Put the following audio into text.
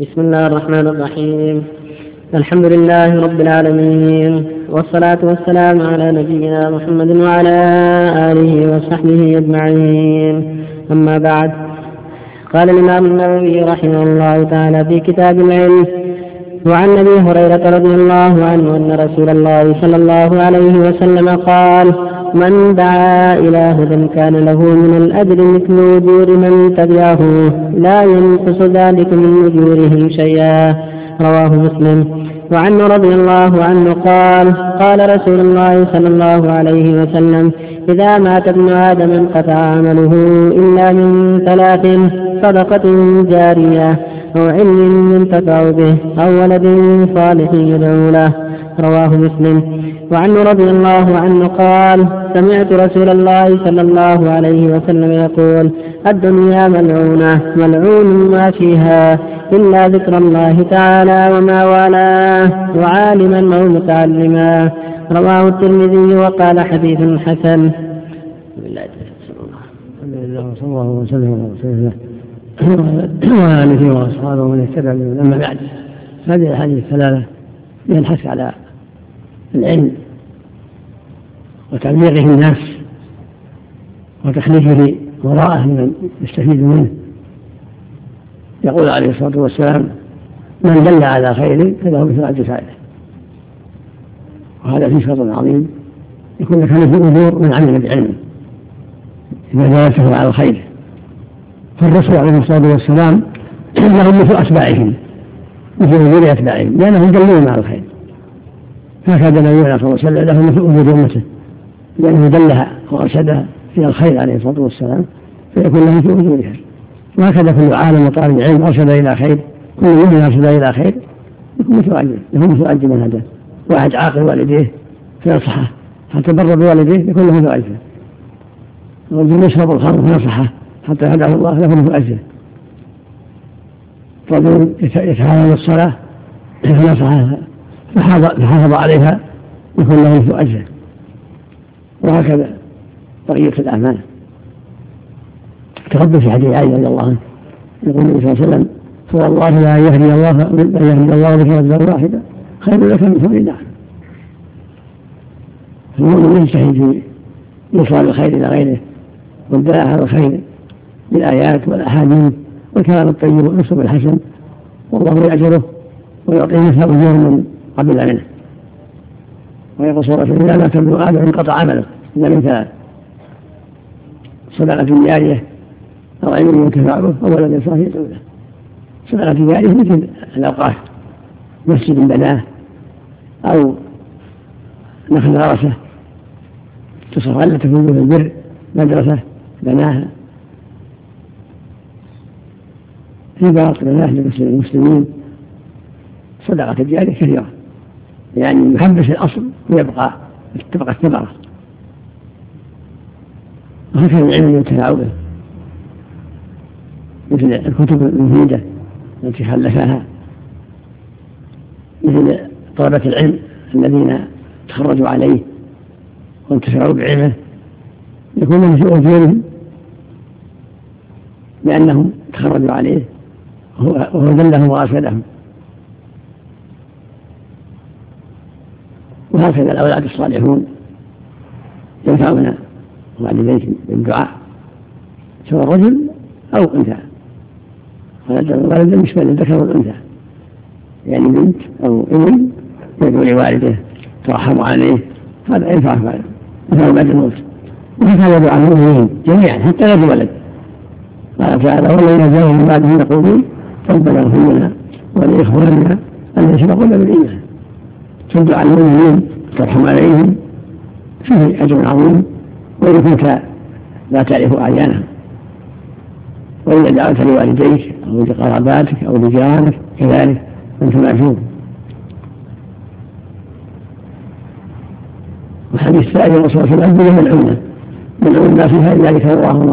بسم الله الرحمن الرحيم. الحمد لله رب العالمين، والصلاة والسلام على نبينا محمد وعلى آله وصحبه أجمعين. أما بعد، قال الإمام النووي رحمه الله تعالى في كتاب العلم: وعن أبي هريرة رضي الله عنه أن رسول الله صلى الله عليه وسلم قال: من دعا إلى هدى كان له من الأجر مثل أجور من تبعه لا ينقص ذلك من أجورهم شيئا. رواه مسلم. وعنه رضي الله عنه قال: قال رسول الله صلى الله عليه وسلم: إذا مات ابن آدم انقطع عمله إلا من ثلاث: صدقة جارية، أو علم ينتفع به، أو ولد صالح يدعو له. رواه مسلم. وعنه رضي الله عنه قال: سمعت رسول الله صلى الله عليه وسلم يقول: الدنيا ملعونة، ملعون ما فيها إلا ذكر الله تعالى وما والاه، وعالما أو متعلما. رواه الترمذي وقال: حديث حسن. صلى الله وسلم على رسول الله وعلى آله وأصحابه ومن اهتدى بهم. أما بعد، هذه الأحاديث الثلاثة من الحث على العلم وتبليغه الناس وتخليفه وراءه من يستفيد منه. يقول عليه الصلاة والسلام: من دل على خير فله مثل أجر فاعله. وهذا فيه فضل عظيم، يكون لك مثل أجور من عمل بعلم إذا دلته على الخير. فالرسول عليه الصلاة والسلام لهم مثل أتباعهم، مثل أجور أتباعهم، لأنهم دلون على الخير. هكذا نبينا صلى الله عليه وسلم له مثل أجور أمته، لأنه دلها وأرشدها إلى الخير عليه الصلاة والسلام، فيكون له مثل أجورها. وهكذا كل عالم وطالب علم أرشد إلى خير، كل مؤمن أرشد إلى خير، يكون مثل أجر، له مثل أجر من هداه. واحد عاقل والديه فينصحه حتى بر بوالديه، يكون له مثل أجره. رجل يشرب الخمر فينصحه حتى هداه الله، له مثل أجره. رجل يتعاون الصلاة فنصحه فحافظ عليها، يكون له مثل أجره. وهكذا بقية الأعمال. تقدم في حديث عائشة رضي الله عنه يقول النبي صلى الله عليه وسلم: فوالله لا يهدي الله بك رجلا واحدا خير لك من حمر النعم. فالمؤمن يجتهد في إيصال الخير إلى غيره والدلاء على الخير بالآيات والأحاديث والكلام الطيب والأسلوب الحسن، والله يأجره ويعطيه مثل أجور من قبل منه. ويقول صلى الله عليه وسلم: إذا مات ابن آدم انقطع عمله إلا من ثلاث: صدقة جارية، أو علم ينتفع به، أو ولد صالح يدعو له. صدقة جارية مثل الأوقاف، مسجد بناه، أو نخل غرسه تصف في وجوه البر، مدرسة بناها، في باطل الله للمسلمين. صدقة جارية كثيرة، يعني يحبس الأصل ويبقى تبقى الثمرة. وهكذا العلم ينتفع به، مثل الكتب المفيدة التي خلفها، مثل طلبة العلم الذين تخرجوا عليه وانتفعوا بعلمه، يكون لهم في أجورهم لأنهم تخرجوا عليه وهو دلهم وأرشدهم. وهكذا الأولاد الصالحون ينفعون والديهم بالدعاء، سواء رجل أو أنثى. ولد مشبه للذكر والأنثى، يعني بنت أو ابن يدعو لوالده ترحم عليه، هذا ينفع بعد الموت. وهكذا دعاء المؤمنين جميعا حتى لا ولد. قال تعالى: والذين جاءوا من بعدهم يقولون ربنا اغفر لنا ولإخواننا الذين سبقونا بالإيمان. فدعاء المؤمنين ترحم عليهم فيه أجر عظيم، وإن كنت لا تعرف أعيانهم. وإذا دعوت لوالديك أو لقراباتك أو لجيرانك كذلك أنت معجوب. والحديث الثاني: الرسول صلى الله عليه وسلم: ملعونة ما فيها إلا ذكر الله